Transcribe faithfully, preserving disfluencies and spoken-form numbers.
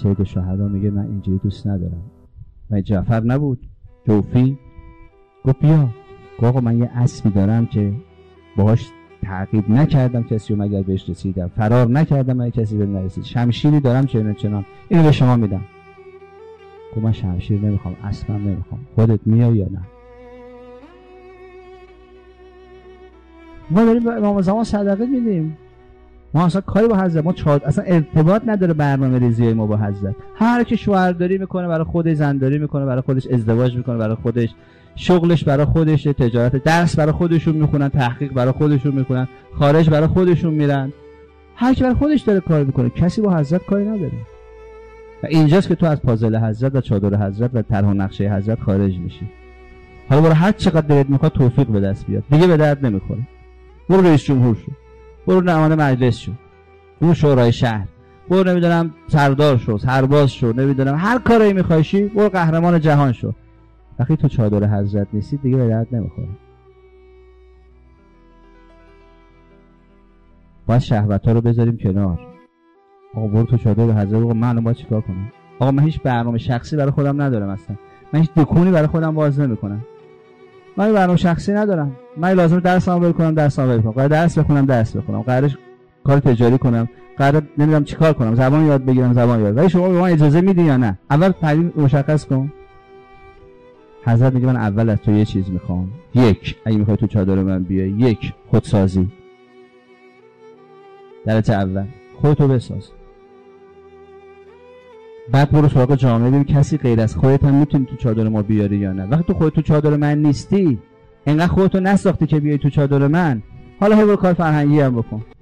سید شهدا میگه من اینجوری دوست ندارم. من جعفر نبود جوفی گفت بیا، گفت آقا من یه اسبی دارم که باهاش تعقیب نکردم کسی رو مگر بهش رسیدم، فرار نکردم مگر کسی به نرسید، شمشیری دارم چنان چنان، اینو به شما میدم. گفت من شمشیر نمیخوام، اسبم نمیخوام، خودت میای یا نه؟ ما داریم به امام زمان صدقه میدیم، ما اصلا کاری با حضرت، ما چاد... اصلا ارتباط نداره برنامه ریزی ما با حضرت. هر کی شوهرداری میکنه برای خودش، زنداری میکنه برای خودش، ازدواج میکنه برای خودش، شغلش برای خودش، تجارت، درس برای خودشون میخونن، تحقیق برای خودشون میکنن، خارج برای خودشون میرن، هر کی برای خودش داره کار میکنه، کسی با حضرت کاری نداره. و اینجاست که تو از پازل حضرت و چادر حضرت و طرح و نقشه حضرت خارج میشی. حالا برای هر چقدر دلت میخواد توفیق به دست بیاد، دیگه به درد نمیخوره. برو رئیس جمهور شو، برو نماینده مجلس شو، برو شورای شهر، برو نمیدونم سردار شو، سرباز شو، نمیدونم هر کاری میخوای شی، برو قهرمان جهان شو. وقتی تو چادر حضرت نیستی دیگه به درد نمیخوره. باید شهوت‌ها رو بذاریم کنار. آقا برو تو چادر حضرت. آقا من باید چیکار کنم؟ آقا من هیچ برنامه شخصی برای خودم ندارم اصلا. من هیچ دکونی برای خودم باز نمیکنم. من برنامه شخصی ندارم. من لازم درسامو ول کنم، درسامو ول کنم. قرار درس بخونم، درس بخونم. قرارش کار تجاری کنم. قرار نمیدونم چیکار کنم. زبان یاد بگیرم، زبان یاد. ولی شما به من اجازه میدی یا نه؟ اول تعیین مشخص کن. حضرت میگه من اول از تو یه چیز میخوام. یک، اگه میخوای تو چادر من بیای، یک خودسازی. درجه اول خودتو بساز. بعد برو سراغ جامعه، ببین کسی غیر از خودت هم میتونی تو چادر ما بیاری یا نه. وقتی تو خودت تو چادر من نیستی، انقدر خودتو نساختی که بیای تو چادر من، حالا هی برو کار فرهنگی هم بکن.